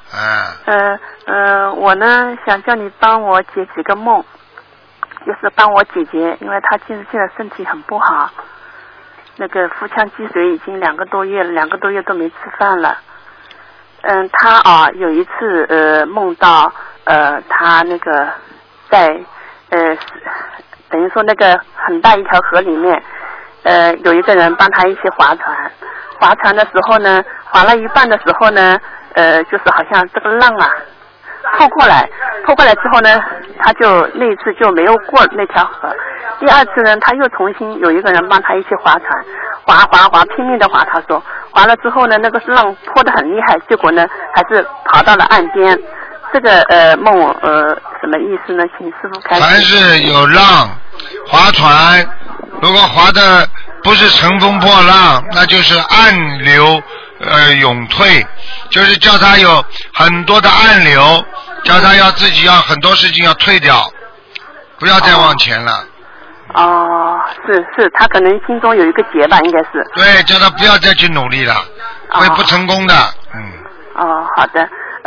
我呢想叫你帮我解几个梦，就是帮我姐姐，因为她现在身体很不好，那个腹腔积水已经2个多月了，2个多月都没吃饭了。她有一次梦到她那个在等于说那个很大一条河里面，有一个人帮她一起划船，划船的时候呢，划了一半的时候呢，就是好像这个浪啊扑过来之后呢，他就那一次就没有过那条河。第二次呢，他又重新有一个人帮他一起划船，划，拼命的划。他说划了之后呢，那个浪泼得很厉害，结果呢还是跑到了岸边。这个梦什么意思呢？请师傅开始。 凡是有浪，划船，如果划的不是乘风破浪，那就是暗流涌退，就是叫他有很多的暗流，叫他要自己要很多事情要退掉，不要再往前了。 是，他可能心中有一个结吧，应该是。 对，叫他不要再去努力了，会不成功的。 好的。